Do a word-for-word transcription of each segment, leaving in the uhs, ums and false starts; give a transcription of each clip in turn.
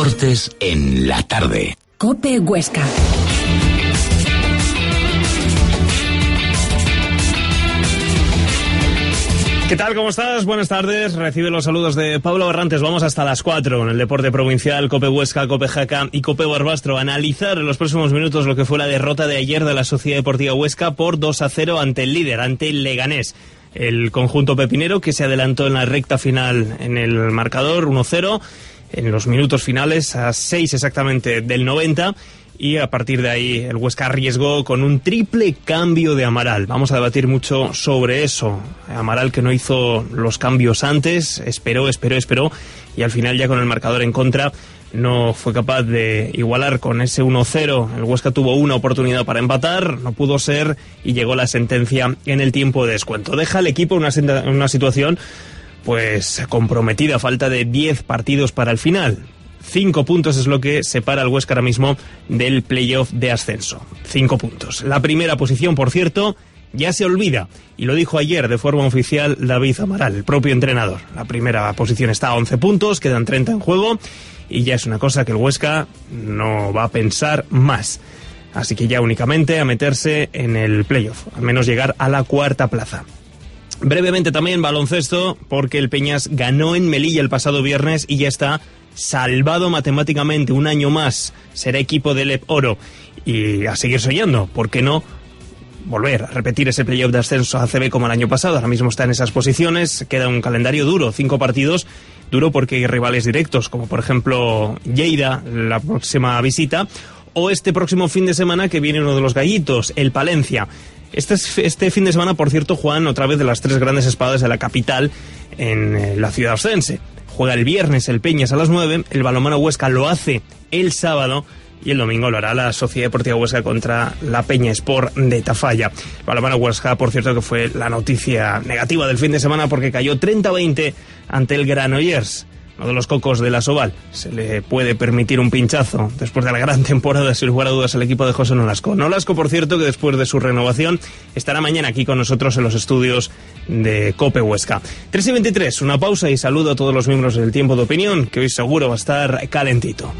Deportes en la tarde. COPE Huesca. ¿Qué tal? ¿Cómo estás? Buenas tardes. Recibe los saludos de Pablo Barrantes. Vamos hasta las cuatro en el deporte provincial, COPE Huesca, COPE Jaca y COPE Barbastro. A analizar en los próximos minutos lo que fue la derrota de ayer de la Sociedad Deportiva Huesca por dos a cero ante el líder, ante el Leganés. El conjunto pepinero que se adelantó en la recta final en el marcador uno cero, en los minutos finales a seis exactamente del noventa. Y a partir de ahí el Huesca arriesgó con un triple cambio de Amaral. Vamos a debatir mucho sobre eso. Amaral que no hizo los cambios antes, esperó, esperó, esperó, y al final ya con el marcador en contra no fue capaz de igualar con ese uno cero. El Huesca tuvo una oportunidad para empatar, no pudo ser, y llegó la sentencia en el tiempo de descuento. Deja al equipo en una, una situación pues comprometida, falta de diez partidos para el final. Cinco puntos es lo que separa al Huesca ahora mismo del playoff de ascenso. Cinco puntos. La primera posición, por cierto, ya se olvida. Y lo dijo ayer de forma oficial David Amaral, el propio entrenador. La primera posición está a once puntos, quedan treinta en juego. Y ya es una cosa que el Huesca no va a pensar más. Así que ya únicamente a meterse en el playoff. Al menos llegar a la cuarta plaza. Brevemente también baloncesto, porque el Peñas ganó en Melilla el pasado viernes y ya está salvado matemáticamente un año más. Será equipo del E P Oro y a seguir soñando, ¿por qué no volver a repetir ese playoff de ascenso a A C B como el año pasado? Ahora mismo está en esas posiciones, queda un calendario duro, cinco partidos, duro porque hay rivales directos, como por ejemplo Lleida, la próxima visita, o este próximo fin de semana que viene uno de los gallitos, el Palencia. Este, este fin de semana, por cierto, juegan otra vez de las tres grandes espadas de la capital en eh, la ciudad oscense. Juega el viernes el Peñas a las nueve, el Balonmano Huesca lo hace el sábado y el domingo lo hará la Sociedad Deportiva Huesca contra la Peña Sport de Tafalla. El Balonmano Huesca, por cierto, que fue la noticia negativa del fin de semana porque cayó treinta a veinte ante el Granollers, uno de los cocos de la Soval. Se le puede permitir un pinchazo después de la gran temporada, sin lugar a dudas, el equipo de José Nolasco. Nolasco, por cierto, que después de su renovación estará mañana aquí con nosotros en los estudios de COPE Huesca. tres y veintitrés, una pausa y saludo a todos los miembros del Tiempo de Opinión, que hoy seguro va a estar calentito.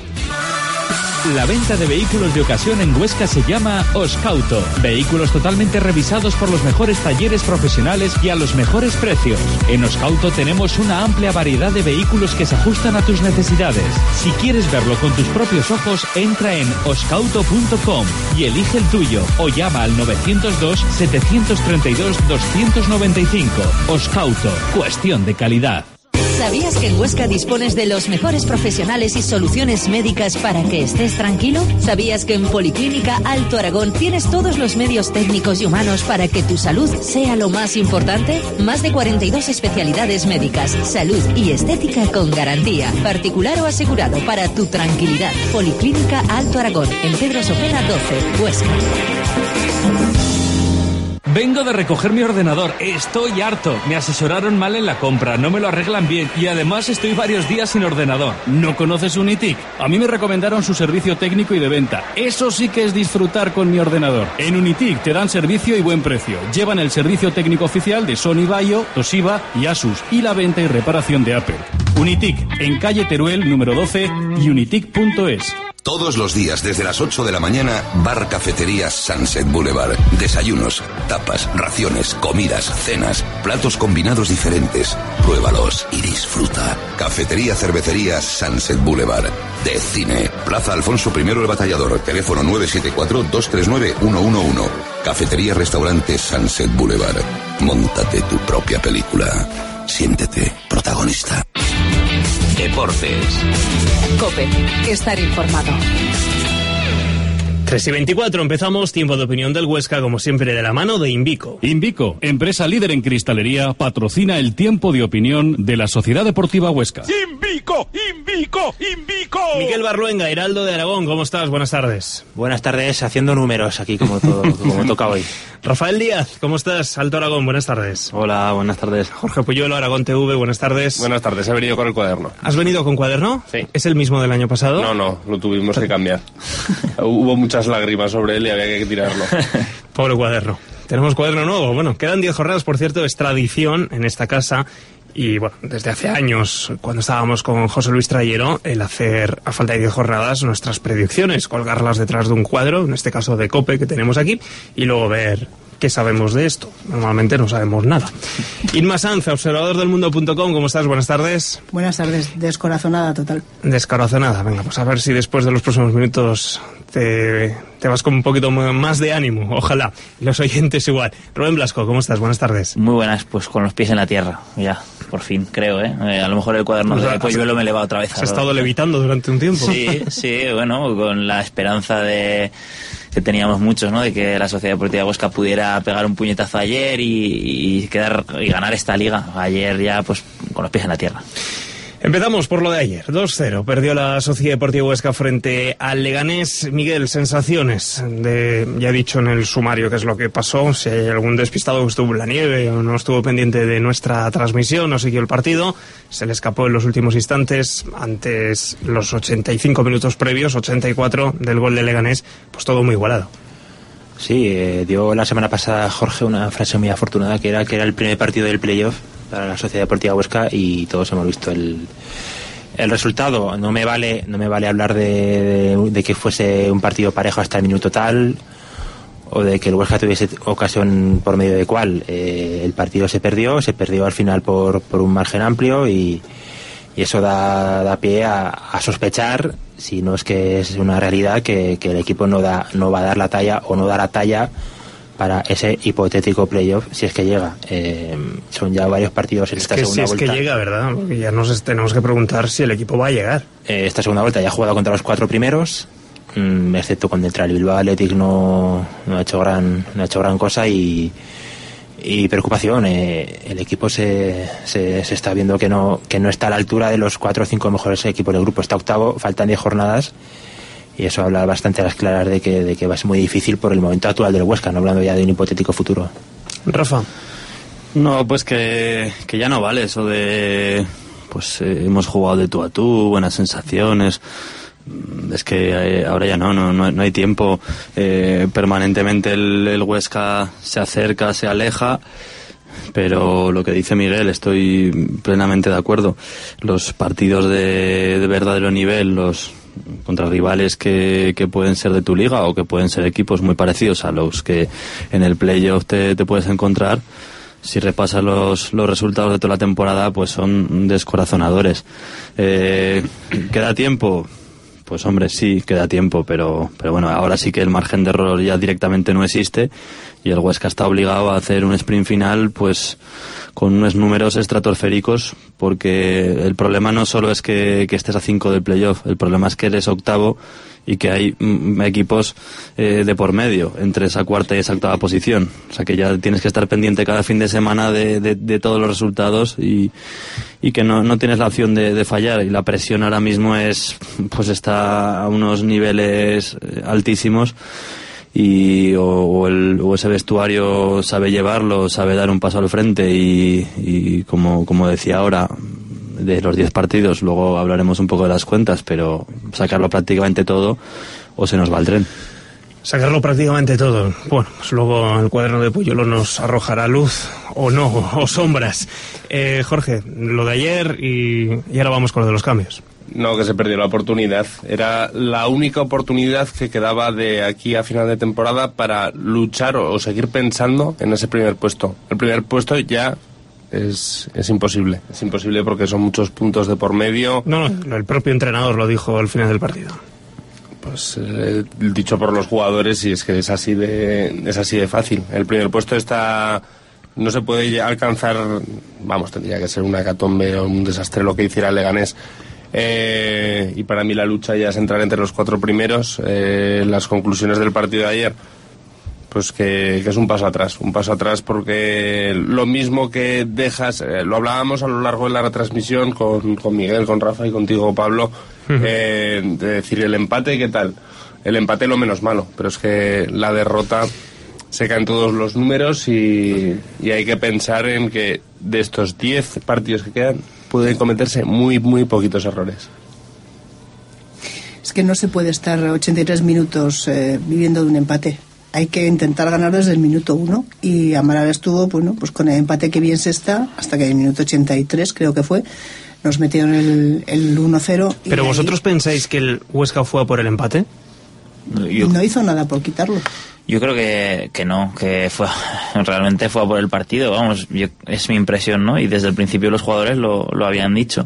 La venta de vehículos de ocasión en Huesca se llama Oscauto. Vehículos totalmente revisados por los mejores talleres profesionales y a los mejores precios. En Oscauto tenemos una amplia variedad de vehículos que se ajustan a tus necesidades. Si quieres verlo con tus propios ojos, entra en oscauto punto com y elige el tuyo o llama al novecientos dos, setecientos treinta y dos, doscientos noventa y cinco. Oscauto, cuestión de calidad. ¿Sabías que en Huesca dispones de los mejores profesionales y soluciones médicas para que estés tranquilo? ¿Sabías que en Policlínica Alto Aragón tienes todos los medios técnicos y humanos para que tu salud sea lo más importante? Más de cuarenta y dos especialidades médicas, salud y estética con garantía, particular o asegurado, para tu tranquilidad. Policlínica Alto Aragón, en Pedro Sopena doce, Huesca. Vengo de recoger mi ordenador, estoy harto. Me asesoraron mal en la compra, no me lo arreglan bien y además estoy varios días sin ordenador. ¿No conoces Unitic? A mí me recomendaron su servicio técnico y de venta. Eso sí que es disfrutar con mi ordenador. En Unitic te dan servicio y buen precio. Llevan el servicio técnico oficial de Sony Vaio, Toshiba y Asus y la venta y reparación de Apple. Unitic, en calle Teruel número doce y unitic punto es. Todos los días desde las ocho de la mañana, Bar Cafetería Sunset Boulevard. Desayunos, tapas, raciones, comidas, cenas, platos combinados diferentes. Pruébalos y disfruta. Cafetería Cervecería Sunset Boulevard. De cine. Plaza Alfonso primero el Batallador. Teléfono nueve siete cuatro, dos tres nueve, uno uno uno. Cafetería Restaurante Sunset Boulevard. Móntate tu propia película. Siéntete protagonista. Deportes. COPE, estar informado. tres y veinticuatro, empezamos Tiempo de Opinión del Huesca, como siempre, de la mano de Invico. Invico, empresa líder en cristalería, patrocina el Tiempo de Opinión de la Sociedad Deportiva Huesca. ¡Invico! ¡Invico! ¡Invico! Miquel Barluenga, Heraldo de Aragón, ¿cómo estás? Buenas tardes. Buenas tardes, haciendo números aquí como todo, como toca hoy. Rafael Díaz, ¿cómo estás? Alto Aragón, buenas tardes. Hola, buenas tardes. Jorge Puyuelo, Aragón T V, buenas tardes. Buenas tardes, he venido con el cuaderno. ¿Has venido con cuaderno? Sí. ¿Es el mismo del año pasado? No, no, lo tuvimos que cambiar. Hubo muchas lágrimas sobre él y había que tirarlo. Pobre cuaderno. Tenemos cuaderno nuevo. Bueno, quedan diez jornadas, por cierto, es tradición en esta casa Y bueno, desde hace años, cuando estábamos con José Luis Trayero, el hacer a falta de diez jornadas nuestras predicciones, colgarlas detrás de un cuadro, en este caso de COPE que tenemos aquí, y luego ver qué sabemos de esto. Normalmente no sabemos nada. Inma Sanz, observador del mundo punto com, ¿cómo estás? Buenas tardes. Buenas tardes, descorazonada total. Descorazonada, venga, pues a ver si después de los próximos minutos te, te vas con un poquito más de ánimo, ojalá. Y los oyentes igual. Rubén Blasco, ¿cómo estás? Buenas tardes. Muy buenas, pues con los pies en la tierra, ya, por fin, creo, ¿eh? eh a lo mejor el cuaderno pues, de Polluelo me eleva otra vez. ¿Has estado levitando durante un tiempo? Sí, sí, bueno, con la esperanza de... que teníamos muchos, ¿no? De que la Sociedad Deportiva Huesca pudiera pegar un puñetazo ayer y, y quedar y ganar esta liga. Ayer ya, pues, con los pies en la tierra. Empezamos por lo de ayer. dos cero. Perdió la Sociedad Deportiva Huesca frente al Leganés. Miguel, sensaciones. De, ya he dicho en el sumario qué es lo que pasó. Si hay algún despistado que estuvo en la nieve o no estuvo pendiente de nuestra transmisión, no siguió el partido, se le escapó en los últimos instantes. Antes, los ochenta y cinco minutos previos, ochenta y cuatro del gol de Leganés, pues todo muy igualado. Sí, eh, dio la semana pasada Jorge una frase muy afortunada, que era que era el primer partido del playoff para la Sociedad Deportiva Huesca, y todos hemos visto el, el resultado. No me vale no me vale hablar de, de, de que fuese un partido parejo hasta el minuto tal, o de que el Huesca tuviese ocasión por medio de cuál. Eh, el partido se perdió, se perdió al final por, por un margen amplio, y, y eso da, da pie a, a sospechar, si no es que es una realidad, que, que el equipo no da no va a dar la talla o no da la talla para ese hipotético playoff, si es que llega. Eh, son ya varios partidos en es esta que segunda si vuelta. Es que llega, ¿verdad? Porque ya nos tenemos que preguntar si el equipo va a llegar. Eh, esta segunda vuelta ya ha jugado contra los cuatro primeros, mmm, excepto contra el Bilbao Athletic no, no ha hecho gran no ha hecho gran cosa, y, y preocupación. Eh, el equipo se, se, se está viendo que no que no está a la altura de los cuatro o cinco mejores equipos del grupo. Está octavo, faltan diez jornadas. Y eso habla bastante a las claras de que, de que va a ser muy difícil por el momento actual del Huesca, no hablando ya de un hipotético futuro. Rafa. No, pues que, que ya no vale eso de... Pues eh, hemos jugado de tú a tú, buenas sensaciones. Es que eh, ahora ya no, no, no hay tiempo. Eh, permanentemente el, el Huesca se acerca, se aleja. Pero lo que dice Miguel, estoy plenamente de acuerdo. Los partidos de, de verdadero nivel, los contra rivales que, que pueden ser de tu liga o que pueden ser equipos muy parecidos a los que en el playoff te, te puedes encontrar, si repasas los, los resultados de toda la temporada, pues son descorazonadores. Eh, ¿Queda tiempo? Pues hombre, sí, queda tiempo, pero, pero bueno, ahora sí que el margen de error ya directamente no existe, y el Huesca está obligado a hacer un sprint final pues con unos números estratosféricos, porque el problema no solo es que, que estés a cinco del playoff, el problema es que eres octavo y que hay mm, equipos eh, de por medio entre esa cuarta y esa octava posición. O sea que ya tienes que estar pendiente cada fin de semana de, de, de todos los resultados, y, y que no, no tienes la opción de, de fallar, y la presión ahora mismo es pues está a unos niveles altísimos, y o, o, el, o ese vestuario sabe llevarlo, sabe dar un paso al frente, y, y como, como decía ahora, de los diez partidos, luego hablaremos un poco de las cuentas, pero sacarlo prácticamente todo o se nos va el tren. Sacarlo prácticamente todo. Bueno, pues luego el cuaderno de Puyolo nos arrojará luz o no, o sombras. Eh, Jorge, lo de ayer y, y ahora vamos con lo de los cambios. No, que se perdió la oportunidad. Era la única oportunidad que quedaba de aquí a final de temporada para luchar o, o seguir pensando en ese primer puesto. El primer puesto ya es, es imposible. Es imposible porque son muchos puntos de por medio. No, no, el propio entrenador lo dijo al final del partido. Pues eh, dicho por los jugadores, y es que es así de es así de fácil. El primer puesto está... No se puede alcanzar... Vamos, tendría que ser una hecatombe o un desastre lo que hiciera el Leganés. Eh, y para mí la lucha ya es entrar entre los cuatro primeros. Eh, las conclusiones del partido de ayer, pues que, que es un paso atrás, un paso atrás porque lo mismo que dejas, eh, lo hablábamos a lo largo de la retransmisión con, con Miguel, con Rafa y contigo, Pablo, eh, de decir el empate, ¿qué tal? El empate lo menos malo, pero es que la derrota se caen todos los números, y, y hay que pensar en que de estos diez partidos que quedan pueden cometerse muy, muy poquitos errores. Es que no se puede estar ochenta y tres minutos eh, viviendo de un empate. hay que intentar ganar desde el minuto uno, y Amaral estuvo, bueno, pues con el empate que bien se está, hasta que en el minuto ochenta y tres creo que fue, nos metieron el, el uno cero. ¿Pero vosotros ahí pensáis que el Huesca fue a por el empate? Yo, no hizo nada por quitarlo. Yo creo que, que no, que fue realmente fue a por el partido, vamos, yo, es mi impresión, ¿no? Y desde el principio los jugadores lo, lo habían dicho.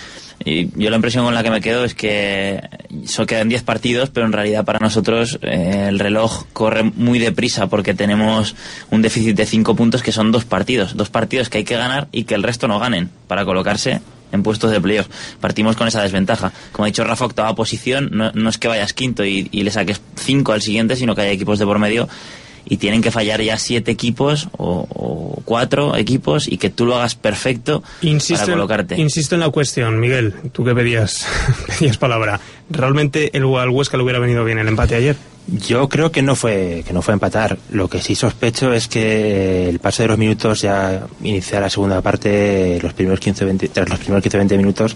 Y yo la impresión con la que me quedo es que solo quedan diez partidos, pero en realidad para nosotros eh, el reloj corre muy deprisa, porque tenemos un déficit de cinco puntos que son dos partidos, dos partidos que hay que ganar y que el resto no ganen para colocarse en puestos de playoff. Partimos con esa desventaja. Como ha dicho Rafa, octava posición, no, no es que vayas quinto y, y le saques cinco al siguiente, sino que hay equipos de por medio y tienen que fallar ya siete equipos o, o cuatro equipos y que tú lo hagas perfecto insisto para colocarte. En, insisto en la cuestión, Miguel, tú que pedías, pedías palabra. ¿Realmente el, al Huesca le hubiera venido bien el empate ayer? Yo creo que no fue que no fue empatar. Lo que sí sospecho es que el paso de los minutos, ya iniciar la segunda parte, los primeros quince veinte, tras los primeros quince veinte minutos,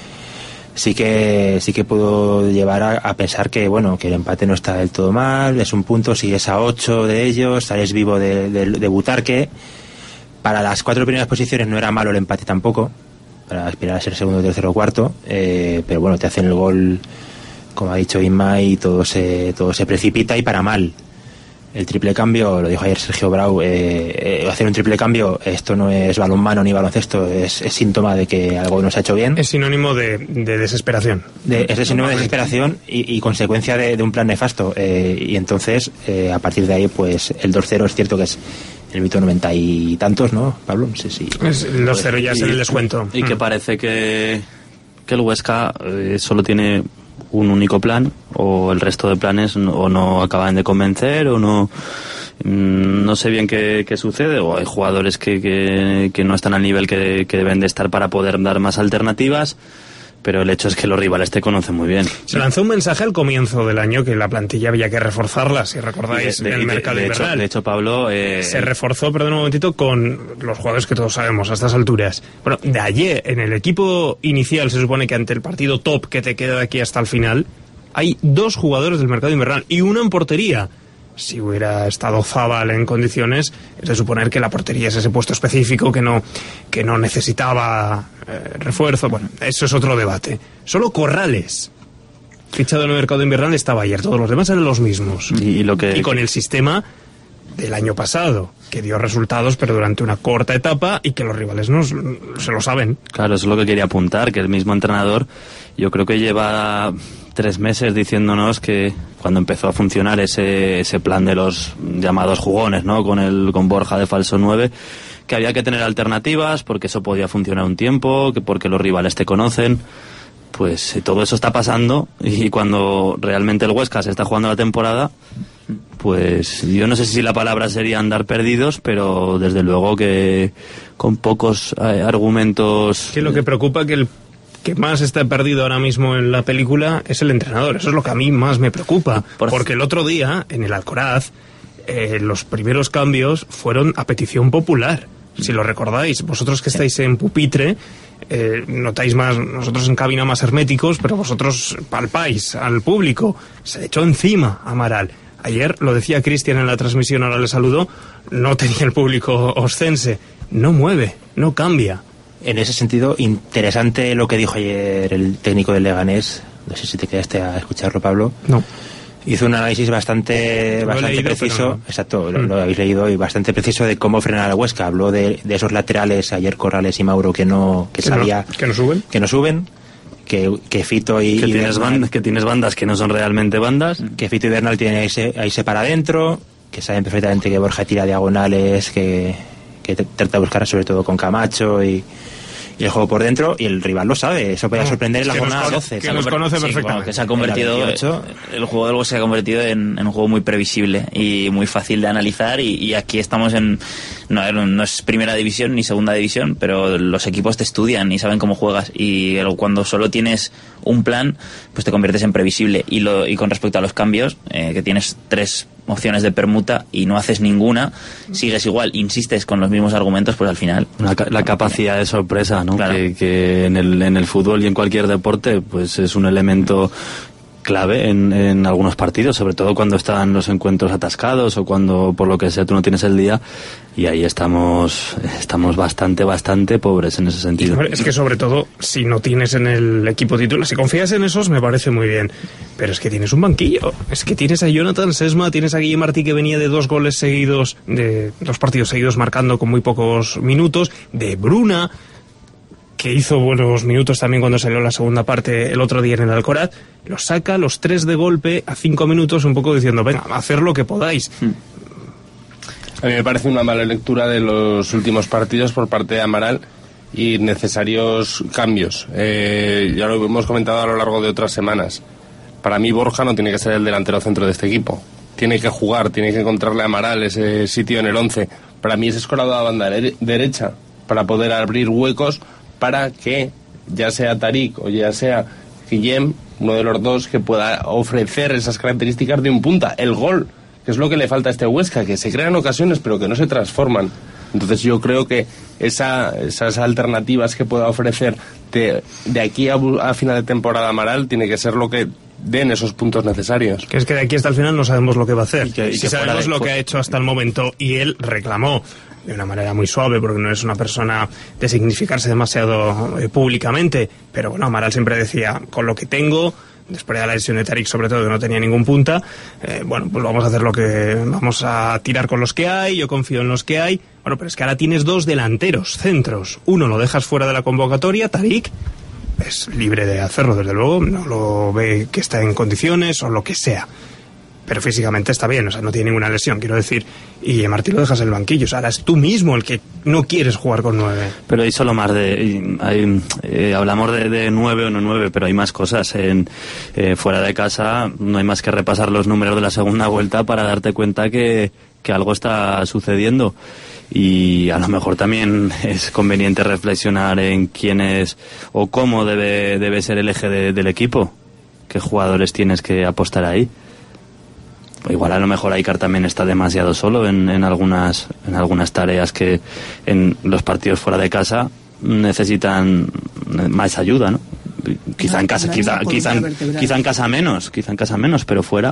sí que sí que puedo llevar a, a pensar que bueno, que el empate no está del todo mal, es un punto, si es a ocho de ellos, sales vivo de, de, de Butarque. Para las cuatro primeras posiciones no era malo el empate tampoco, para aspirar a ser segundo, tercero o cuarto, eh, pero bueno, te hacen el gol, como ha dicho Inma, y todo se, todo se precipita y para mal. El triple cambio, lo dijo ayer Sergio Brau, eh, eh, hacer un triple cambio, esto no es balonmano ni baloncesto, es, es síntoma de que algo no se ha hecho bien. Es sinónimo de, de desesperación. De, es sinónimo de desesperación y, y consecuencia de, de un plan nefasto. Eh, y entonces, eh, a partir de ahí, pues el dos cero es cierto que es el mito noventa y tantos, ¿no, Pablo? No sé si... Es el dos cero ya es el descuento. Y, y que parece que, que el Huesca eh, solo tiene un único plan, o el resto de planes no, o no acaban de convencer, o no no sé bien qué, qué sucede, o hay jugadores que, que, que no están al nivel que, que deben de estar para poder dar más alternativas, pero el hecho es que los rivales te conocen muy bien. Se lanzó un mensaje al comienzo del año que la plantilla había que reforzarla, si recordáis, de, de, el mercado de, de invernal. Hecho, de hecho, Pablo... Eh... Se reforzó, perdón un momentito, con los jugadores que todos sabemos a estas alturas. Bueno, de ayer, en el equipo inicial, se supone que ante el partido top que te queda de aquí hasta el final, hay dos jugadores del mercado invernal y uno en portería. Si hubiera estado Zabal en condiciones, es de suponer que la portería es ese puesto específico que no, que no necesitaba eh, refuerzo. Bueno, eso es otro debate. Solo Corrales, fichado en el mercado invernal, estaba ayer. Todos los demás eran los mismos. Y, y, lo que... y con el sistema del año pasado, que dio resultados, pero durante una corta etapa, y que los rivales no se lo saben. Claro, eso es lo que quería apuntar, que el mismo entrenador, yo creo que lleva tres meses diciéndonos que cuando empezó a funcionar ese, ese plan de los llamados jugones, ¿no? Con el con Borja de falso nueve, que había que tener alternativas porque eso podía funcionar un tiempo, que porque los rivales te conocen. Pues eh, todo eso está pasando, y cuando realmente el Huesca se está jugando la temporada, pues yo no sé si la palabra sería andar perdidos, pero desde luego que con pocos eh, argumentos... Que lo que preocupa que el que más está perdido ahora mismo en la película es el entrenador. Eso es lo que a mí más me preocupa. Por... Porque el otro día, en el Alcoraz, eh, los primeros cambios fueron a petición popular. Si lo recordáis, vosotros que estáis en pupitre, eh, notáis más, nosotros en cabina más herméticos, pero vosotros palpáis al público. Se le echó encima a Amaral. Ayer, lo decía Cristian en la transmisión, ahora le saludo, no tenía el público oscense. No mueve, no cambia. En ese sentido, interesante lo que dijo ayer el técnico del Leganés. No sé si te quedaste a escucharlo, Pablo. No. Hizo un análisis bastante, bastante leído, preciso, no. Exacto, lo, mm. lo habéis leído, y bastante preciso de cómo frenar a Huesca. Habló de, de esos laterales, ayer Corrales y Mauro, que no, que, que sabía no, que no suben, que no suben, que, que Fito y, que y tienes Bernal, bandas, que tienes bandas que no son realmente bandas, que Fito y Bernal tienen ahí se, ahí se para adentro, que saben perfectamente que Borja tira diagonales, que, que trata de buscar sobre todo con Camacho y y el juego por dentro, y el rival lo sabe. Eso podía sorprender en la jornada doce. Que nos conoce sí, perfectamente. Bueno, que se ha convertido, el juego del Huesca se ha convertido en, en un juego muy previsible y muy fácil de analizar, y, y aquí estamos en, no, no es primera división ni segunda división, pero los equipos te estudian y saben cómo juegas, y cuando solo tienes un plan, pues te conviertes en previsible. Y, lo, y con respecto a los cambios, eh, que tienes tres opciones de permuta y no haces ninguna, sigues igual, insistes con los mismos argumentos, pues al final... La, la capacidad de sorpresa, ¿no? Claro. Que, que en, el, en el fútbol y en cualquier deporte, pues es un elemento clave en, en algunos partidos, sobre todo cuando están los encuentros atascados o cuando por lo que sea tú no tienes el día, y ahí estamos estamos bastante, bastante pobres en ese sentido. Hombre, es que sobre todo si no tienes en el equipo titular, si confías en esos me parece muy bien, pero es que tienes un banquillo, es que tienes a Jonathan Sesma, tienes a Guille Martí que venía de dos goles seguidos, de dos partidos seguidos marcando con muy pocos minutos, de Bruna, que hizo buenos minutos también cuando salió la segunda parte el otro día en el Alcoraz, los saca los tres de golpe a cinco minutos, un poco diciendo, venga, hacer lo que podáis. Hmm. A mí me parece una mala lectura de los últimos partidos por parte de Amaral y necesarios cambios. Eh, ya lo hemos comentado a lo largo de otras semanas. Para mí Borja no tiene que ser el delantero centro de este equipo. Tiene que jugar, tiene que encontrarle a Amaral ese sitio en el once. Para mí es escolado a la banda derecha para poder abrir huecos para que ya sea Tarik o ya sea Guillem, uno de los dos, que pueda ofrecer esas características de un punta. El gol, que es lo que le falta a este Huesca, que se crean ocasiones pero que no se transforman. Entonces yo creo que esa, esas alternativas que pueda ofrecer de, de aquí a, a final de temporada Amaral tiene que ser lo que den esos puntos necesarios. Que es que de aquí hasta el final no sabemos lo que va a hacer. Y que, y si que sabemos de... lo que ha hecho hasta el momento, y él reclamó de una manera muy suave, porque no es una persona de significarse demasiado eh, públicamente, pero bueno, Amaral siempre decía, con lo que tengo, después de la lesión de Tarik sobre todo, que no tenía ningún punta, eh, bueno, pues vamos a hacer lo que vamos a tirar con los que hay, yo confío en los que hay. Bueno, pero es que ahora tienes dos delanteros, centros, uno lo dejas fuera de la convocatoria, Tarik es libre de hacerlo, desde luego, no lo ve que está en condiciones o lo que sea, pero físicamente está bien, o sea, no tiene ninguna lesión, quiero decir, y Martí lo dejas en el banquillo, o sea, ahora es tú mismo el que no quieres jugar con nueve. Pero hay solo más de... Hay, eh, hablamos de, de nueve o no nueve, pero hay más cosas. En, eh, fuera de casa no hay más que repasar los números de la segunda vuelta para darte cuenta que, que algo está sucediendo. Y a lo mejor también es conveniente reflexionar en quién es o cómo debe, debe ser el eje de, del equipo. ¿Qué jugadores tienes que apostar ahí? Igual a lo mejor Aikar también está demasiado solo en, en algunas en algunas tareas que en los partidos fuera de casa necesitan más ayuda, ¿no? Quizá no, en casa, quizá, quizá, quizá en casa menos, quizá en casa menos, pero fuera.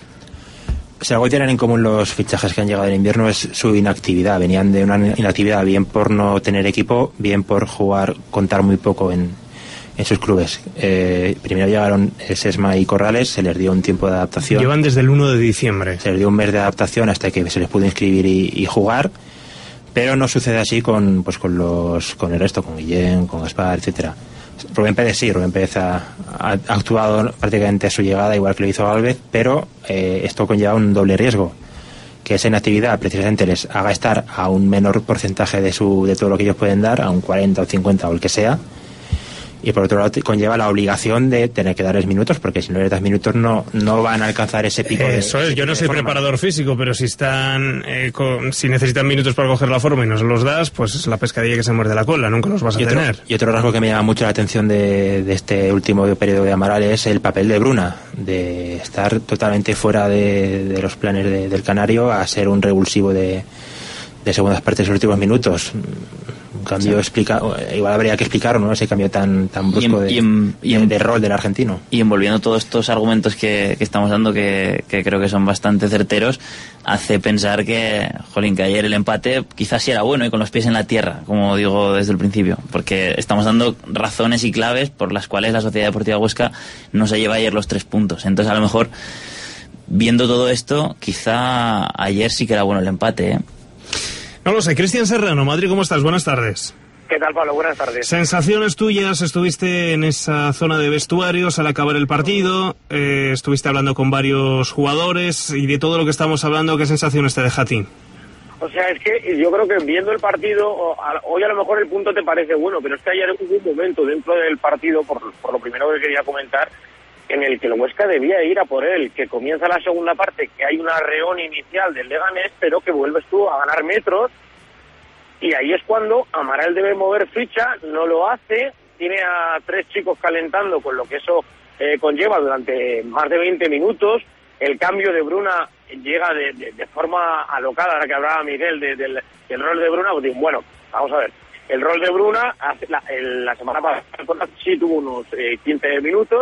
Si algo tienen en común los fichajes que han llegado en invierno es su inactividad. Venían de una inactividad bien por no tener equipo, bien por jugar, contar muy poco en, en sus clubes. Eh, primero llegaron Sesma y Corrales, se les dio un tiempo de adaptación. Llevan desde el uno de diciembre. Se les dio un mes de adaptación hasta que se les pudo inscribir y, y jugar, pero no sucede así con pues con los con el resto, con Guillén, con Gaspar, etcétera. Rubén Pérez sí, Rubén Pérez ha, ha actuado prácticamente a su llegada, igual que lo hizo Gálvez, pero eh, esto conlleva un doble riesgo, que esa inactividad precisamente les haga estar a un menor porcentaje de su de todo lo que ellos pueden dar, a un cuarenta o cincuenta o el que sea, y por otro lado conlleva la obligación de tener que darles minutos, porque si no les das minutos no no van a alcanzar ese pico. Eso de, es, yo no soy forma. preparador físico, pero si están eh, con, si necesitan minutos para coger la forma y no se los das, pues es la pescadilla que se muerde la cola, nunca los vas a y otro, tener. Y otro rasgo que me llama mucho la atención de, de este último periodo de Amaral es el papel de Bruna, de estar totalmente fuera de, de los planes de, del Canario a ser un revulsivo de, de segundas partes de los últimos minutos. Un cambio sí. explica, igual habría que explicarlo, ¿no? Ese cambio tan tan brusco y en, de, y en, de, de rol del argentino. Y envolviendo todos estos argumentos que, que estamos dando, que, que creo que son bastante certeros, hace pensar que, jolín, que ayer el empate quizás sí era bueno y con los pies en la tierra, como digo desde el principio, porque estamos dando razones y claves por las cuales la Sociedad Deportiva Huesca no se lleva ayer los tres puntos. Entonces, a lo mejor, viendo todo esto, quizá ayer sí que era bueno el empate, ¿eh? No lo sé. Cristian Serrano, Madrid, ¿cómo estás? Buenas tardes. ¿Qué tal, Pablo? Buenas tardes. Sensaciones tuyas, estuviste en esa zona de vestuarios al acabar el partido, eh, estuviste hablando con varios jugadores y de todo lo que estamos hablando, ¿qué sensaciones te deja a ti? O sea, es que yo creo que viendo el partido, hoy a lo mejor el punto te parece bueno, pero es que ayer hubo un momento dentro del partido, por, por lo primero que quería comentar, en el que el Huesca debía ir a por él, que comienza la segunda parte, que hay un arreón inicial del Leganés, pero que vuelves tú a ganar metros, y ahí es cuando Amaral debe mover ficha, no lo hace, tiene a tres chicos calentando, con lo que eso eh, conlleva durante más de veinte minutos, el cambio de Bruna llega de, de, de forma alocada, ahora que hablaba Miguel de, de, del, del rol de Bruna, pues digo, bueno, vamos a ver, el rol de Bruna, hace la, el, la semana pasada sí tuvo unos eh, quince minutos,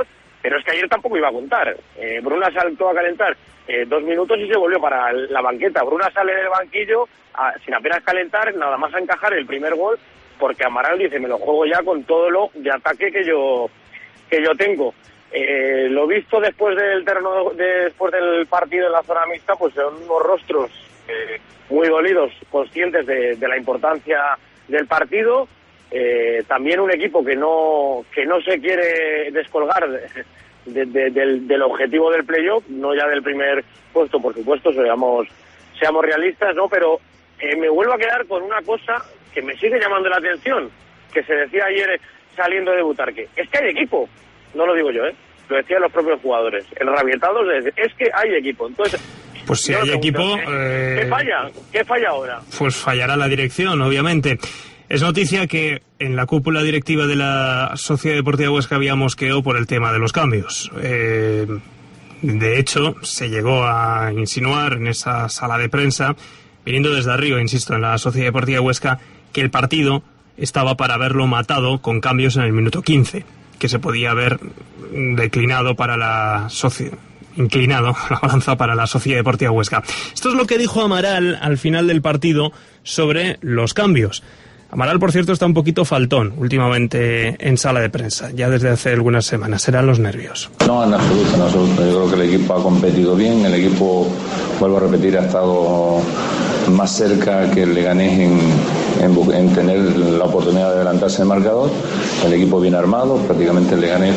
Pero es que ayer tampoco iba a contar. Eh, Bruna saltó a calentar eh, dos minutos y se volvió para la banqueta. Bruna sale del banquillo a, sin apenas calentar, nada más a encajar el primer gol, porque Amaral dice, me lo juego ya con todo lo de ataque que yo que yo tengo. Eh, lo visto después del terreno, después del partido en la zona mixta, pues son unos rostros eh, muy dolidos, conscientes de, de la importancia del partido. Eh, también un equipo que no que no se quiere descolgar de, de, de, del, del objetivo del playoff, no ya del primer puesto, por supuesto, seamos seamos realistas, ¿no? Pero eh, me vuelvo a quedar con una cosa que me sigue llamando la atención, que se decía ayer saliendo de Butarque. Es que hay equipo, no lo digo yo, ¿eh? Lo decían los propios jugadores, enrabietados de decir, es que hay equipo. Entonces, pues si hay equipo... ¿qué, eh... ¿Qué falla? ¿Qué falla ahora? Pues fallará la dirección, obviamente. Es noticia que en la cúpula directiva de la Sociedad Deportiva Huesca había mosqueo por el tema de los cambios. Eh, de hecho, se llegó a insinuar en esa sala de prensa, viniendo desde arriba, insisto, en la Sociedad Deportiva Huesca, que el partido estaba para haberlo matado con cambios en el minuto quince, que se podía haber declinado para la sociedad. Inclinado la balanza para la Sociedad Deportiva Huesca. Esto es lo que dijo Amaral al final del partido sobre los cambios. Amaral, por cierto, está un poquito faltón últimamente en sala de prensa, ya desde hace algunas semanas. Serán los nervios. No, en absoluto, en absoluto. Yo creo que el equipo ha competido bien. El equipo, vuelvo a repetir, ha estado más cerca que el Leganés en, en, en tener la oportunidad de adelantarse el marcador. El equipo bien armado, prácticamente el Leganés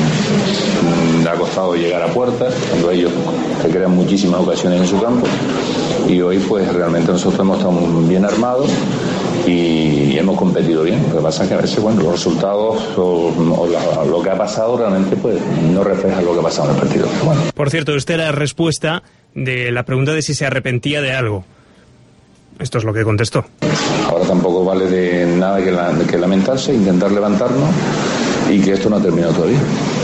le ha costado llegar a puertas, cuando ellos se crean muchísimas ocasiones en su campo. Y hoy, pues, realmente nosotros hemos estado bien armados y hemos competido bien. Lo que pasa es que a veces, bueno, los resultados o, o la, lo que ha pasado realmente, pues, no refleja lo que ha pasado en el partido. Bueno. Por cierto, esta era la respuesta de la pregunta de si se arrepentía de algo. Esto es lo que contestó. Ahora tampoco vale de nada que, la, que lamentarse, intentar levantarnos y que esto no ha terminado todavía.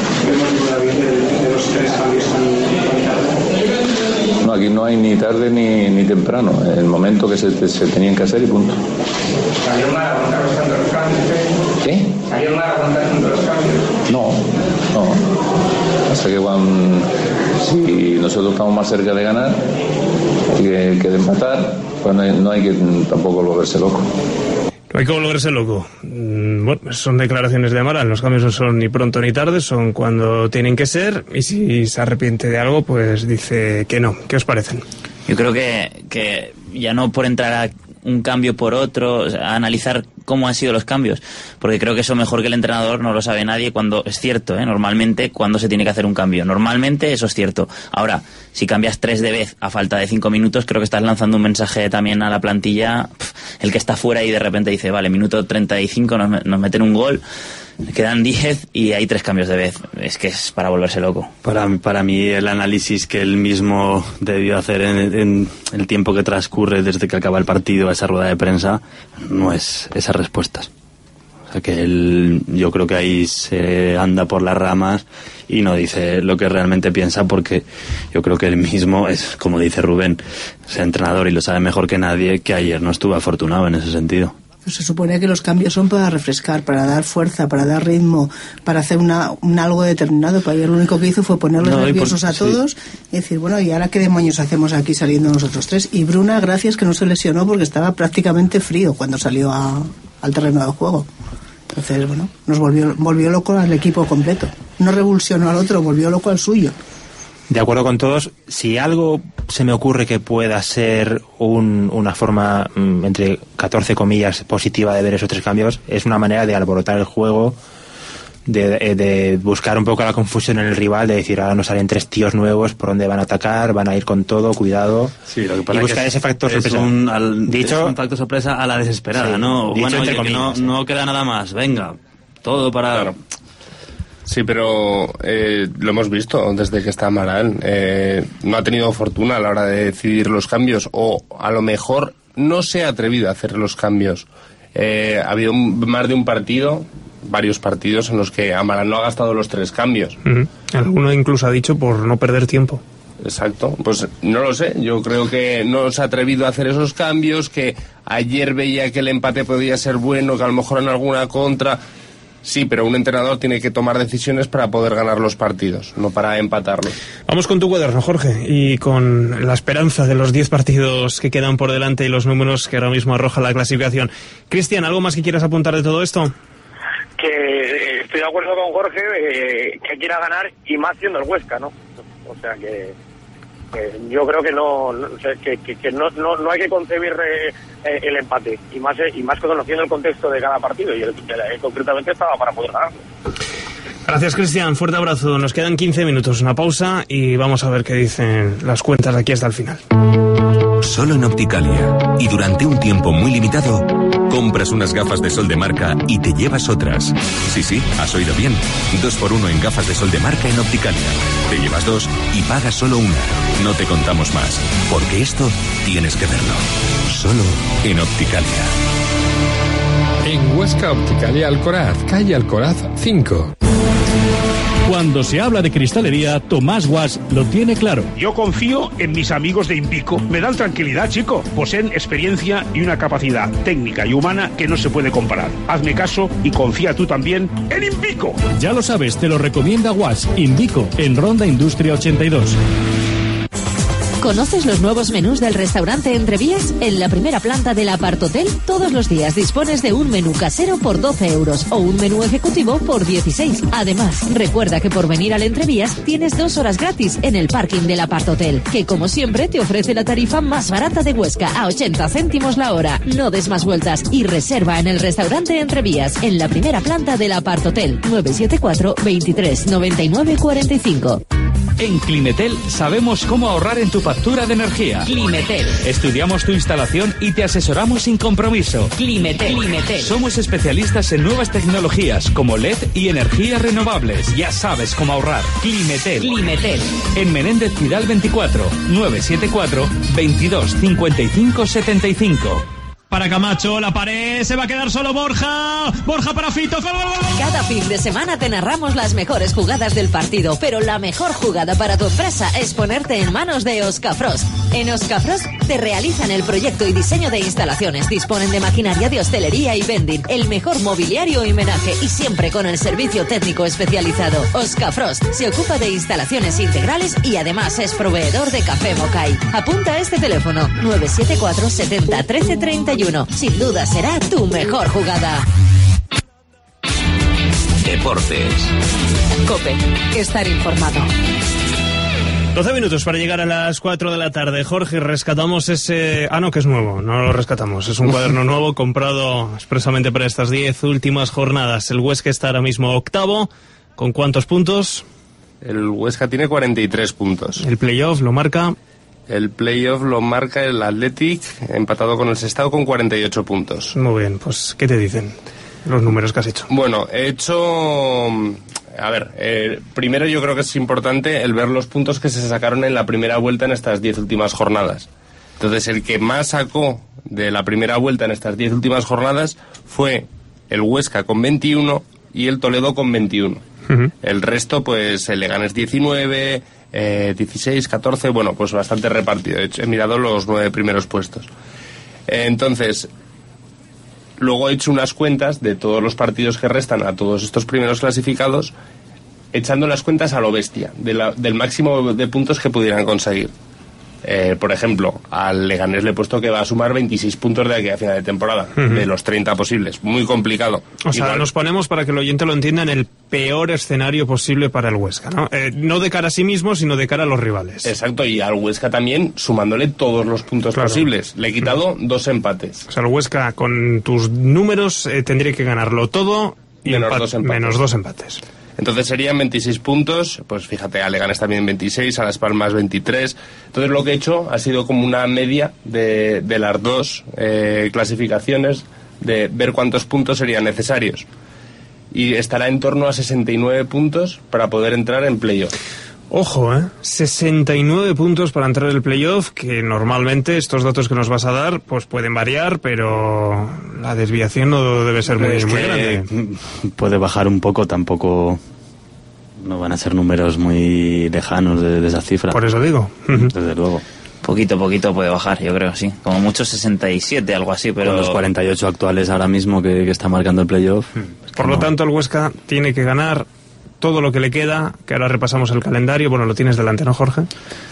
No, aquí no hay ni tarde ni, ni temprano. El momento que se, se tenían que hacer y punto. ¿Salieron a aguantar bastante los cambios? ¿Qué? ¿Salieron a aguantar los cambios? No, no. Hasta que van, si nosotros estamos más cerca de ganar que, que de empatar, pues no hay, no hay que tampoco volverse loco. No hay que volverse loco. Bueno, son declaraciones de Amaral. Los cambios no son ni pronto ni tarde, son cuando tienen que ser. Y si se arrepiente de algo, pues dice que no. ¿Qué os parecen? Yo creo que, que ya no por entrar a un cambio por otro, o sea, a analizar cómo han sido los cambios, porque creo que eso mejor que el entrenador no lo sabe nadie. Cuando es cierto, ¿eh? Normalmente cuando se tiene que hacer un cambio, normalmente eso es cierto. Ahora, si cambias tres de vez a falta de cinco minutos, creo que estás lanzando un mensaje también a la plantilla, pf, el que está fuera y de repente dice, vale, minuto treinta y cinco, nos, nos meten un gol, quedan diez y hay tres cambios de vez. Es que es para volverse loco. Para, para mí el análisis que él mismo debió hacer en, en el tiempo que transcurre desde que acaba el partido a esa rueda de prensa no es esas respuestas. O sea que él, yo creo que ahí se anda por las ramas y no dice lo que realmente piensa, porque yo creo que él mismo es, como dice Rubén, es entrenador y lo sabe mejor que nadie, que ayer no estuvo afortunado en ese sentido. Pues se supone que los cambios son para refrescar, para dar fuerza, para dar ritmo, para hacer una, un algo determinado. Pero ayer lo único que hizo fue ponerlos no, nerviosos por, a todos, sí. Y decir, bueno, ¿y ahora qué demonios hacemos aquí saliendo nosotros tres? Y Bruna, gracias que no se lesionó porque estaba prácticamente frío cuando salió a, al terreno de juego. Entonces, bueno, nos volvió, volvió loco al equipo completo. No revulsionó al otro, volvió loco al suyo. De acuerdo con todos, si algo se me ocurre que pueda ser un, una forma, mmm, entre catorce comillas, positiva de ver esos tres cambios, es una manera de alborotar el juego, de, de buscar un poco la confusión en el rival, de decir, ahora nos salen tres tíos nuevos, por dónde van a atacar, van a ir con todo, cuidado, sí, lo que pasa y buscar es que ese factor es sorpresa. Un, al, dicho, es un factor sorpresa a la desesperada, sí, ¿no? Dicho bueno, oye, comillas, que no, sí. no queda nada más, venga, todo para... Claro. Sí, pero eh, lo hemos visto desde que está Amaral. Eh, no ha tenido fortuna a la hora de decidir los cambios, o a lo mejor no se ha atrevido a hacer los cambios. Eh, ha habido un, más de un partido, varios partidos en los que Amaral no ha gastado los tres cambios. Uh-huh. Alguno incluso ha dicho por no perder tiempo. Exacto, pues no lo sé, yo creo que no se ha atrevido a hacer esos cambios, que ayer veía que el empate podía ser bueno, que a lo mejor en alguna contra... Sí, pero un entrenador tiene que tomar decisiones para poder ganar los partidos, no para empatarlos. Vamos con tu cuaderno, Jorge, y con la esperanza de los diez partidos que quedan por delante y los números que ahora mismo arroja la clasificación. Cristian, ¿algo más que quieras apuntar de todo esto? Que eh, estoy de acuerdo con Jorge, eh, que quiera ganar y más siendo el Huesca, ¿no? O sea que, que yo creo que no, no que, que, que no, no, no hay que concebir eh, eh, el empate y más eh, y más conociendo el contexto de cada partido y el, eh, concretamente estaba para poder ganarlo. Gracias, Cristian, fuerte abrazo. Nos quedan quince minutos, una pausa y vamos a ver qué dicen las cuentas de aquí hasta el final. Solo en Opticalia y durante un tiempo muy limitado compras unas gafas de sol de marca y te llevas otras. Sí, sí, has oído bien. Dos por uno en gafas de sol de marca en Opticalia. Te llevas dos y pagas solo una. No te contamos más, porque esto tienes que verlo. Solo en Opticalia. En Huesca, Opticalia Alcoraz, calle Alcoraz cinco. Cuando se habla de cristalería, Tomás Guas lo tiene claro. Yo confío en mis amigos de Invico. Me dan tranquilidad, chico. Poseen experiencia y una capacidad técnica y humana que no se puede comparar. Hazme caso y confía tú también en Invico. Ya lo sabes, te lo recomienda Guas. Invico, en Ronda Industria ochenta y dos. ¿Conoces los nuevos menús del restaurante Entrevías? En la primera planta del Apartotel, todos los días dispones de un menú casero por doce euros o un menú ejecutivo por dieciséis. Además, recuerda que por venir al Entrevías tienes dos horas gratis en el parking del Apartotel, que como siempre te ofrece la tarifa más barata de Huesca a ochenta céntimos la hora. No des más vueltas y reserva en el restaurante Entrevías, en la primera planta del Apartotel, nueve siete cuatro, veintitrés, noventa y nueve, cuarenta y cinco. En Climetel sabemos cómo ahorrar en tu factura de energía. Climetel. Estudiamos tu instalación y te asesoramos sin compromiso. Climetel. Climetel. Somos especialistas en nuevas tecnologías como L E D y energías renovables. Ya sabes cómo ahorrar. Climetel. Climetel. En Menéndez Pidal veinticuatro, nueve siete cuatro, veintidós, cincuenta y cinco, setenta y cinco. Para Camacho, la pared, se va a quedar solo Borja. Borja para Fito. Cada fin de semana te narramos las mejores jugadas del partido, pero la mejor jugada para tu empresa es ponerte en manos de Oscafrost. En Oscafrost te realizan el proyecto y diseño de instalaciones, disponen de maquinaria de hostelería y vending, el mejor mobiliario y menaje y siempre con el servicio técnico especializado. Oscafrost se ocupa de instalaciones integrales y además es proveedor de café Mocay. Apunta a este teléfono nueve siete cuatro, setenta, trece, treinta y uno. Sin duda será tu mejor jugada. Deportes. COPE. Estar informado. doce minutos para llegar a las cuatro de la tarde. Jorge, rescatamos ese... Ah, no, que es nuevo. No lo rescatamos. Es un cuaderno nuevo comprado expresamente para estas diez últimas jornadas. El Huesca está ahora mismo octavo. ¿Con cuántos puntos? El Huesca tiene cuarenta y tres puntos. El playoff lo marca... El playoff lo marca el Athletic, empatado con el Sestao con cuarenta y ocho puntos. Muy bien, pues ¿qué te dicen los números que has hecho? Bueno, he hecho... A ver, eh, primero yo creo que es importante el ver los puntos que se sacaron en la primera vuelta en estas diez últimas jornadas. Entonces, el que más sacó de la primera vuelta en estas diez últimas jornadas fue el Huesca con veintiuno y el Toledo con veintiuno. Uh-huh. El resto, pues, el Leganés diecinueve... Eh, dieciséis, catorce, bueno, pues bastante repartido. He, hecho, he mirado los nueve primeros puestos. Eh, entonces, luego he hecho unas cuentas de todos los partidos que restan a todos estos primeros clasificados, echando las cuentas a lo bestia, de la, del máximo de puntos que pudieran conseguir. Eh, por ejemplo, al Leganés le he puesto que va a sumar veintiséis puntos de aquí a final de temporada, uh-huh. de los treinta posibles. Muy complicado. O sea, Igual... nos ponemos, para que el oyente lo entienda, en el peor escenario posible para el Huesca, ¿no? Eh, no de cara a sí mismo, sino de cara a los rivales. Exacto, y al Huesca también sumándole todos los puntos claro. posibles. Le he quitado uh-huh. dos empates. O sea, el Huesca, con tus números, eh, tendría que ganarlo todo y menos, empat- dos empates. menos dos empates. Entonces serían veintiséis puntos, pues fíjate, a Leganés también veintiséis, a Las Palmas veintitrés. Entonces lo que he hecho ha sido como una media de, de las dos eh, clasificaciones, de ver cuántos puntos serían necesarios. Y estará en torno a sesenta y nueve puntos para poder entrar en playoff. Ojo, ¿eh? sesenta y nueve puntos para entrar en el playoff, que normalmente estos datos que nos vas a dar pues pueden variar, pero la desviación no debe ser muy, es muy que grande. Puede bajar un poco, tampoco no van a ser números muy lejanos de, de esa cifra. Por eso digo. Desde luego. Poquito, poquito puede bajar, yo creo, sí. Como mucho sesenta y siete, algo así, pero... Con los cuarenta y ocho actuales ahora mismo que, que está marcando el playoff. Es Por lo tanto, el Huesca tiene que ganar todo lo que le queda, que ahora repasamos el calendario. Bueno, lo tienes delante, ¿no, Jorge?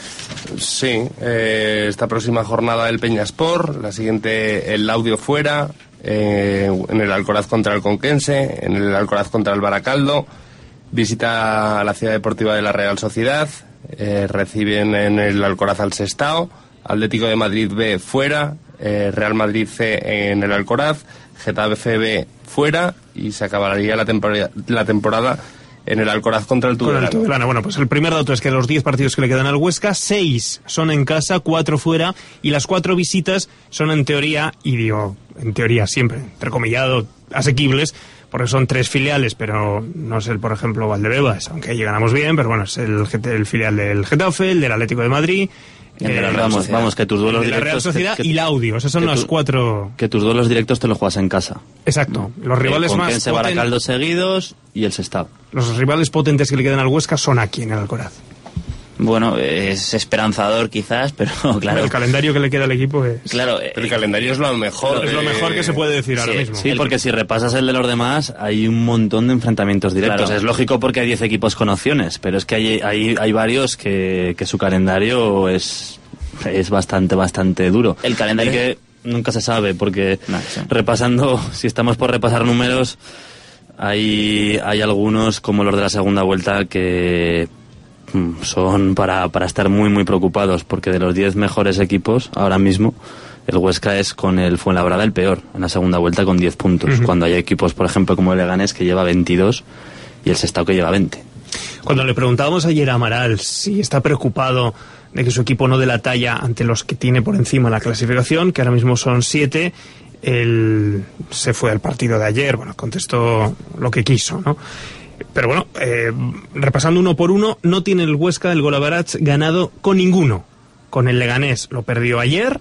Sí, eh, esta próxima jornada el Peñaspor, la siguiente el Laudio fuera, eh, en el Alcoraz contra el Conquense, en el Alcoraz contra el Baracaldo, visita a la Ciudad Deportiva de la Real Sociedad, eh, reciben en el Alcoraz al Sestao, Atlético de Madrid B fuera, eh, Real Madrid C en el Alcoraz, Getafe B fuera y se acabaría la temporada, la temporada en el Alcoraz contra el Tudelano. Con el Tudelano. Bueno, pues el primer dato es que los diez partidos que le quedan al Huesca, seis son en casa, cuatro fuera, y las cuatro visitas son en teoría, y digo, en teoría siempre, entrecomillado, asequibles, porque son tres filiales, pero no es el, por ejemplo, Valdebebas, aunque allí ganamos bien, pero bueno, es el, el filial del Getafe, el del Atlético de Madrid. Eh, vamos, vamos, que tus duelos de la directos... Real Sociedad que, que, y la Audio, esos son los tu, cuatro... Que tus duelos directos te los juegas en casa. Exacto, los rivales eh, más potentes... Baracaldo seguidos y el Sestao. Los rivales potentes que le quedan al Huesca son aquí en el Alcoraz. Bueno, es esperanzador quizás, pero claro... El calendario que le queda al equipo es... Claro, el eh, calendario es lo mejor. Es lo mejor que se puede decir sí, ahora mismo. Sí, porque si repasas el de los demás, hay un montón de enfrentamientos directos. Claro. Es lógico porque hay diez equipos con opciones, pero es que hay, hay, hay varios que, que su calendario es... es bastante, bastante duro. El calendario... Y que nunca se sabe, porque no, sí. repasando, si estamos por repasar números, hay, hay algunos, como los de la segunda vuelta, que son para, para estar muy, muy preocupados, porque de los diez mejores equipos, ahora mismo, el Huesca es con el Fuenlabrada el peor, en la segunda vuelta con diez puntos, uh-huh. cuando hay equipos, por ejemplo, como el Leganés, que lleva veintidós, y el Sestao que lleva veinte. Cuando le preguntábamos ayer a Amaral si está preocupado de que su equipo no dé la talla ante los que tiene por encima la clasificación, que ahora mismo son siete, él se fue al partido de ayer, bueno, contestó lo que quiso, ¿no? Pero bueno, eh, repasando uno por uno, no tiene el Huesca el Golabaratz ganado con ninguno. Con el Leganés lo perdió ayer,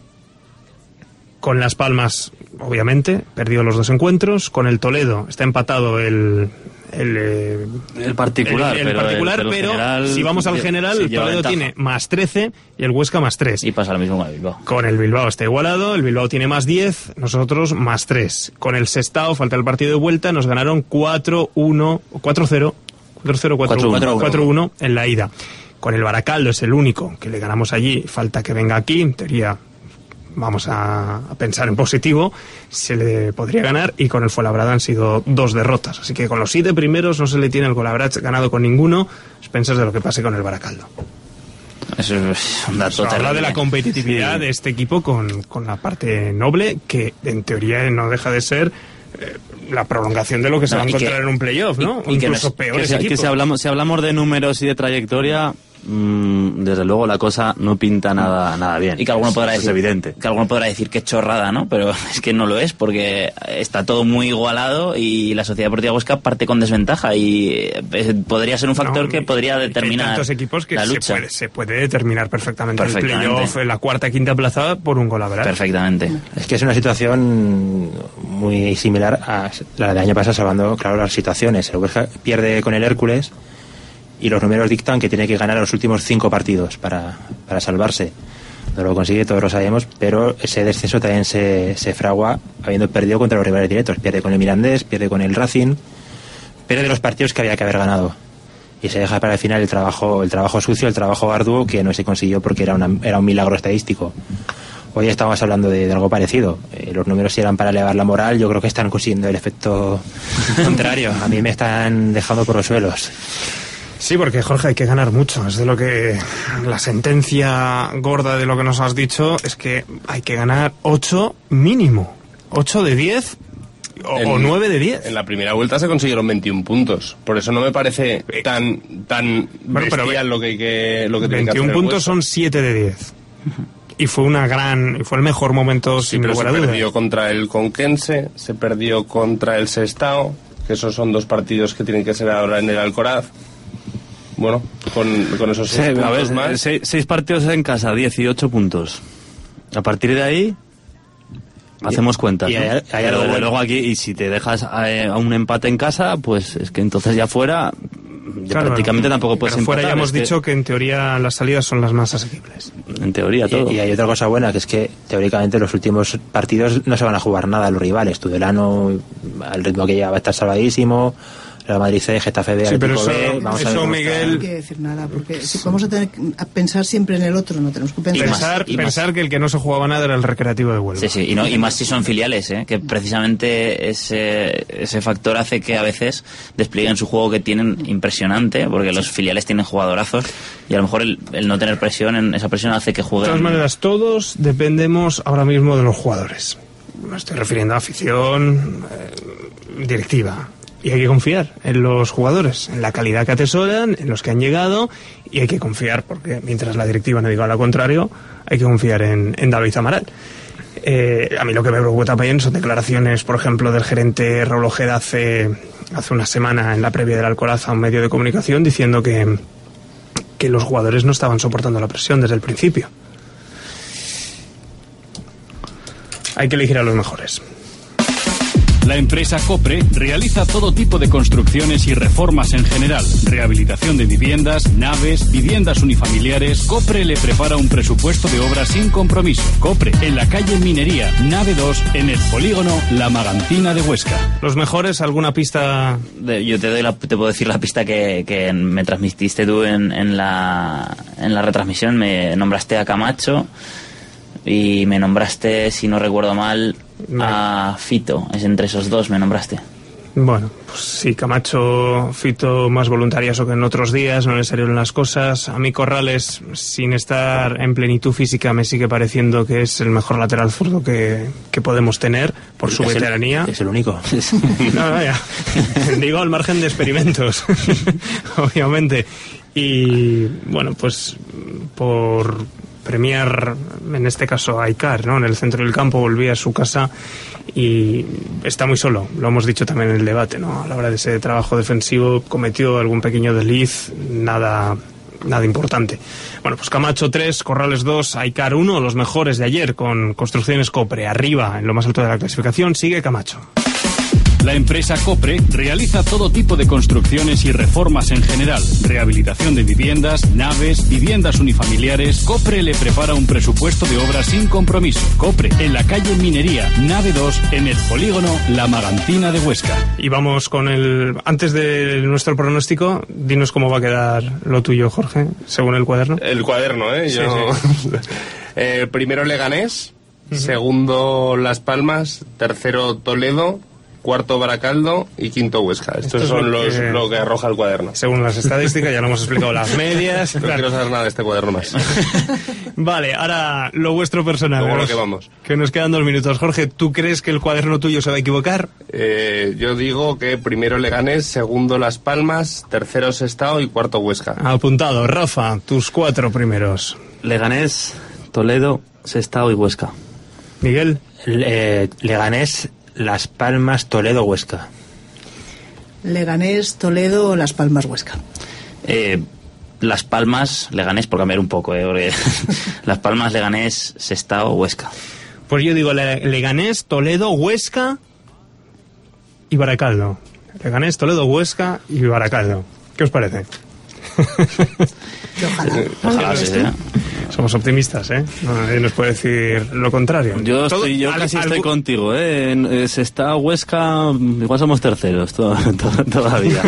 con Las Palmas, obviamente, perdió los dos encuentros, con el Toledo está empatado el... El, eh, el particular, el, el pero, particular, el, pero, pero general, si vamos al general, sí, el Toledo ventaja. tiene más trece y el Huesca más tres. Y pasa lo mismo con el Bilbao. Con el Bilbao está igualado, el Bilbao tiene más diez, nosotros más tres. Con el Sestao, falta el partido de vuelta, nos ganaron cuatro uno, cuatro cero, cuatro cero, cuatro uno en la ida. Con el Baracaldo es el único que le ganamos allí, falta que venga aquí, en teoría vamos a, a pensar en positivo, se le podría ganar, y con el Fuenlabrada han sido dos derrotas, así que con los siete primeros no se le tiene el Golabaratz ganado con ninguno, expensas de lo que pase con el Baracaldo. Eso es un dato terrible. Habla de la competitividad sí. de este equipo con, con la parte noble, que en teoría no deja de ser eh, la prolongación de lo que se no, va a encontrar que, en un playoff, ¿no? Y, y incluso que peores que, equipos. Que si hablamos, si hablamos de números y de trayectoria, mmm, desde luego la cosa no pinta nada, nada bien. Y que alguno podrá Eso decir, es evidente. Que alguno podrá decir que es chorrada, ¿no? Pero es que no lo es, porque está todo muy igualado y la Sociedad Deportiva Huesca parte con desventaja, y podría ser un factor no, que podría determinar hay tantos equipos que la se lucha. Puede, se puede determinar perfectamente, perfectamente. el playoff, la cuarta, quinta plaza por un Golabaratz. Perfectamente. Es que es una situación muy similar a la del año pasado, salvando, claro, las situaciones. El Huesca pierde con el Hércules y los números dictan que tiene que ganar los últimos cinco partidos para, para salvarse. No lo consigue, todos lo sabemos, pero ese descenso también se, se fragua habiendo perdido contra los rivales directos. Pierde con el Mirandés, pierde con el Racing, pierde los partidos que había que haber ganado. Y se deja para el final el trabajo, el trabajo sucio, el trabajo arduo, que no se consiguió porque era, una, era un milagro estadístico. Hoy estamos hablando de, de algo parecido. Eh, los números si eran para elevar la moral, yo creo que están consiguiendo el efecto contrario. A mí me están dejando por los suelos. Sí, porque Jorge, hay que ganar mucho. Es de lo que la sentencia gorda de lo que nos has dicho es que hay que ganar ocho mínimo. ocho de diez o, en, o nueve de diez. En la primera vuelta se consiguieron veintiún puntos. Por eso no me parece tan tan bueno, bestial pero, lo que hay que lo que tiene que hacer veintiún puntos son siete de diez. Y fue una gran, fue el mejor momento sí, sin pero lugar a se dudas. perdió contra el Conquense, se perdió contra el Sestao, que esos son dos partidos que tienen que ser ahora en el Alcoraz. Bueno, con, con esos seis sí, puntos a ver, más. Seis, seis partidos en casa, dieciocho puntos. A partir de ahí hacemos cuentas, y ¿no? hay, hay Pero algo de luego aquí, y si te dejas a, a un empate en casa, pues es que entonces ya fuera ya claro, prácticamente tampoco puedes pero fuera empatar, ya hemos es que, dicho que en teoría las salidas son las más asequibles. En teoría todo. Y, y hay otra cosa buena, que es que teóricamente los últimos partidos no se van a jugar nada los rivales. Tudelano al ritmo que lleva va a estar salvadísimo. Real Madrid C, Getafe B, sí, pero eso, B, vamos eso a ver Miguel... No hay que decir nada, porque si vamos a tener a pensar siempre en el otro, no tenemos que pensar... Y pensar, y pensar que el que no se jugaba nada era el Recreativo de Huelva. Sí, sí, y, no, y más si son filiales, ¿eh? Que precisamente ese, ese factor hace que a veces desplieguen su juego que tienen impresionante, porque los filiales tienen jugadorazos, y a lo mejor el, el no tener presión, en esa presión hace que jueguen... De todas maneras, todos dependemos ahora mismo de los jugadores. Me estoy refiriendo a afición, eh, directiva... Y hay que confiar en los jugadores, en la calidad que atesoran, en los que han llegado, y hay que confiar, porque mientras la directiva no diga lo contrario, hay que confiar en, en David Amaral. Eh, a mí lo que me preocupa también son declaraciones, por ejemplo, del gerente Raúl Ojeda hace, hace una semana en la previa del Alcoraz a un medio de comunicación diciendo que, que los jugadores no estaban soportando la presión desde el principio. Hay que elegir a los mejores. La empresa Copre realiza todo tipo de construcciones y reformas en general. Rehabilitación de viviendas, naves, viviendas unifamiliares. Copre le prepara un presupuesto de obra sin compromiso. Copre, en la calle Minería, nave dos, en el polígono La Magantina de Huesca. ¿Los mejores? ¿Alguna pista? De, yo te doy la, te puedo decir la pista que, que me transmitiste tú en, en, la, en la retransmisión. Me nombraste a Camacho y me nombraste, si no recuerdo mal, a Fito. Es entre esos dos me nombraste. Bueno, pues sí, Camacho, Fito más voluntariazo que en otros días, no le salieron las cosas. A mí Corrales, sin estar en plenitud física, me sigue pareciendo que es el mejor lateral zurdo que, que podemos tener por su es veteranía. El, es el único. No, no, ya. Digo al margen de experimentos, obviamente. Y bueno, pues por premiar, en este caso a Icar, ¿no? En el centro del campo, volvía a su casa y está muy solo, lo hemos dicho también en el debate, ¿no? A la hora de ese trabajo defensivo cometió algún pequeño desliz, nada, nada importante. Bueno, pues Camacho tres, Corrales dos, Icar uno, los mejores de ayer con Construcciones Copre, arriba en lo más alto de la clasificación, sigue Camacho. La empresa Copre realiza todo tipo de construcciones y reformas en general. Rehabilitación de viviendas, naves, viviendas unifamiliares. Copre le prepara un presupuesto de obra sin compromiso. Copre, en la calle Minería, nave dos, en el polígono La Magantina de Huesca. Y vamos con el... Antes de nuestro pronóstico, dinos cómo va a quedar lo tuyo, Jorge, según el cuaderno. El cuaderno, ¿eh? Sí, Yo... sí. eh, primero Leganés, uh-huh. Segundo Las Palmas, tercero Toledo, cuarto Baracaldo y quinto Huesca. Estos Esto son lo los que, lo que arroja el cuaderno. Según las estadísticas, ya lo hemos explicado, las medias. No quiero saber nada de este cuaderno más. Vale, ahora lo vuestro personal. Luego lo que vamos. Que nos quedan dos minutos. Jorge, ¿tú crees que el cuaderno tuyo se va a equivocar? Eh, yo digo que primero Leganés, segundo Las Palmas, tercero Sestao y cuarto Huesca. Apuntado. Rafa, tus cuatro primeros. Leganés, Toledo, Sestao y Huesca. Miguel. Le, Leganés, Las Palmas, Toledo, Huesca. Leganés, Toledo, Las Palmas, Huesca. Eh, Las Palmas, Leganés, por cambiar un poco, ¿eh? Porque Las Palmas, Leganés, Sestao, Huesca. Pues yo digo Le- Leganés, Toledo, Huesca y Baracaldo. Leganés, Toledo, Huesca y Baracaldo. ¿Qué os parece? Ojalá. Ojalá sí, ¿eh? Somos optimistas, ¿eh? Nadie nos puede decir lo contrario. Yo, Todo, estoy, yo al, casi al, estoy contigo, ¿eh? En, eh, Sestao, Huesca, igual somos terceros to, to, todavía.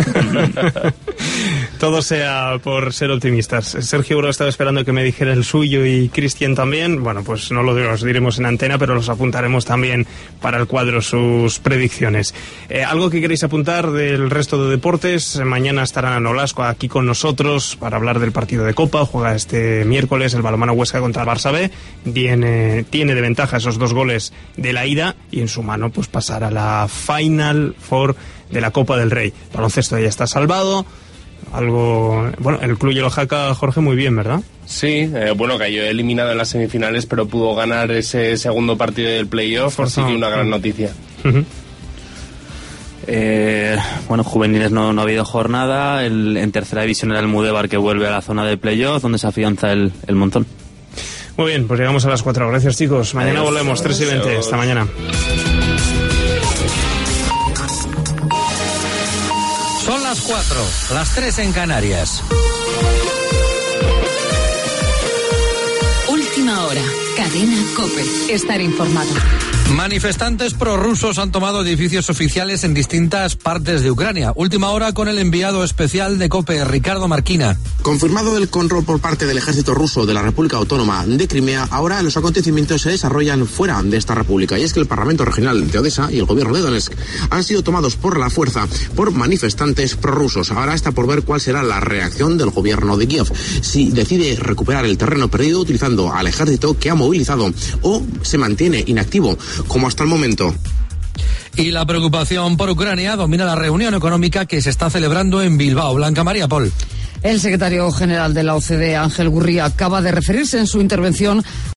Todo sea por ser optimistas. Sergio Uro estaba esperando que me dijera el suyo y Cristian también. Bueno, pues no lo los diremos en antena, pero los apuntaremos también para el cuadro sus predicciones. Eh, ¿Algo que queréis apuntar del resto de deportes? Mañana estará Nolasco aquí con nosotros para hablar del partido de Copa. Juega este miércoles el Balonmano Huesca contra el Barça B. Tiene, tiene de ventaja esos dos goles de la ida y en su mano pues pasar a la Final Four de la Copa del Rey. El baloncesto ya está salvado. Algo, bueno, el Club Yellow Jaca, Jorge, muy bien, ¿verdad? Sí, eh, bueno, cayó eliminado en las semifinales, pero pudo ganar ese segundo partido del playoff, así que una gran noticia. Uh-huh. Eh, bueno, juveniles no, no ha habido jornada. El, en tercera división era el Mudévar, que vuelve a la zona de playoff, donde se afianza el, el montón. Muy bien, pues llegamos a las cuatro. Gracias, chicos. Mañana Adiós. Volvemos, tres y veinte. Hasta mañana. Son las cuatro, las tres en Canarias. Última hora. Cadena COPE. Estar informado. Manifestantes prorrusos han tomado edificios oficiales en distintas partes de Ucrania. Última hora con el enviado especial de COPE, Ricardo Marquina. Confirmado el control por parte del ejército ruso de la República Autónoma de Crimea, ahora los acontecimientos se desarrollan fuera de esta república. Y es que el Parlamento Regional de Odessa y el gobierno de Donetsk han sido tomados por la fuerza por manifestantes prorrusos. Ahora está por ver cuál será la reacción del gobierno de Kiev, si decide recuperar el terreno perdido utilizando al ejército que ha movilizado o se mantiene inactivo como hasta el momento. Y la preocupación por Ucrania domina la reunión económica que se está celebrando en Bilbao. Blanca María Pol. El secretario general de la O C D E, Ángel Gurría, acaba de referirse en su intervención